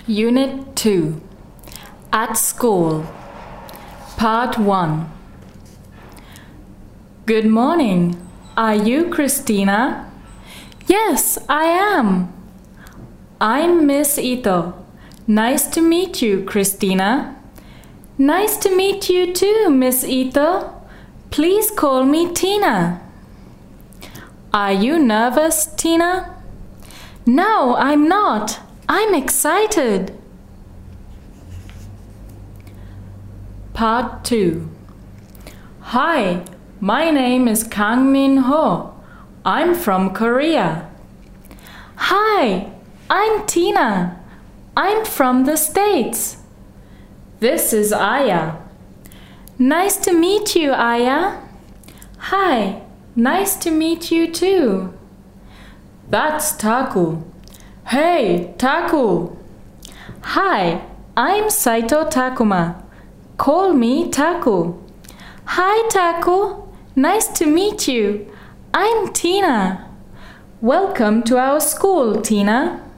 Unit 2 At School Part 1 Good morning. Are you Christina? Yes, I am. I'm Miss Ito. Nice to meet you, Christina. Nice to meet you too, Miss Ito. Please call me Tina. Are you nervous, Tina? No, I'm not. I'm excited. Part 2 Hi, my name is Kang Min Ho. I'm from Korea. Hi, I'm Tina. I'm from the States. This is Aya. Nice to meet you, Aya. Hi, nice to meet you too. That's Taku. Hey, Taku. Hi, I'm Saito Takuma. Call me Taku. Hi, Taku. Nice to meet you. I'm Tina. Welcome to our school, Tina.